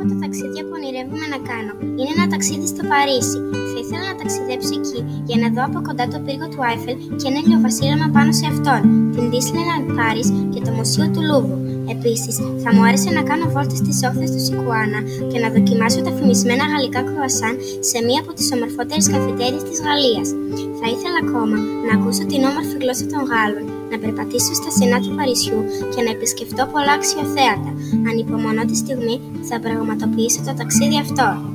από τα ταξίδια που ονειρεύομαι να κάνω είναι ένα ταξίδι στο Παρίσι. Θα ήθελα να ταξιδέψω εκεί για να δω από κοντά το πύργο του Άιφελ και ένα ηλιοβασίλεμα πάνω σε αυτόν, την Disneyland Paris και το Μουσείο του Λούβρου. Επίσης, θα μου άρεσε να κάνω βόλτες στις όχθες του Σικουάνα και να δοκιμάσω τα φημισμένα γαλλικά κρουασάν σε μία από τις ομορφότερες καφετέριες της Γαλλίας. Θα ήθελα ακόμα να ακούσω την όμορφη γλώσσα των Γάλλων, να περπατήσω στα στενά του Παρισιού και να επισκεφτώ πολλά αξιοθέατα. Ανυπομονώ τη στιγμή που θα πραγματοποιήσω το ταξίδι αυτό.